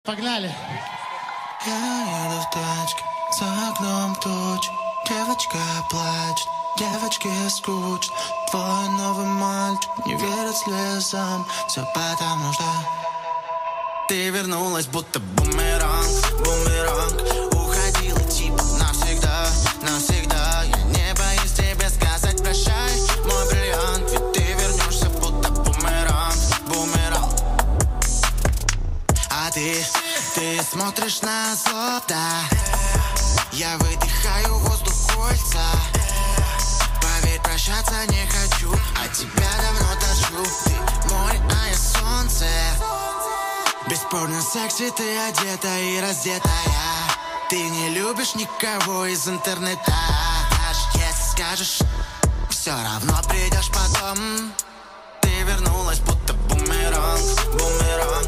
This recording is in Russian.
Погнали. Я еду в тачке, за окном тучи. Девочка плачет, девочке скучно. Твой новый мальчик не верит слезам. Все потому что ты вернулась, будто бумеранг, бумеранг. Уходила типа навсегда, навсегда. Я не боюсь тебе сказать прощай, мой бриллиант. Ведь ты вернешься, будто бумеранг, бумеранг. А ты смотришь на золото. Я выдыхаю воздух кольца. Поверь, прощаться не хочу, а тебя давно тащу. Ты море, а я солнце. Бесспорно секси, ты одета и раздетая. Ты не любишь никого из интернета. Даже если скажешь, все равно придешь потом. Ты вернулась, будто бумеранг, бумеранг.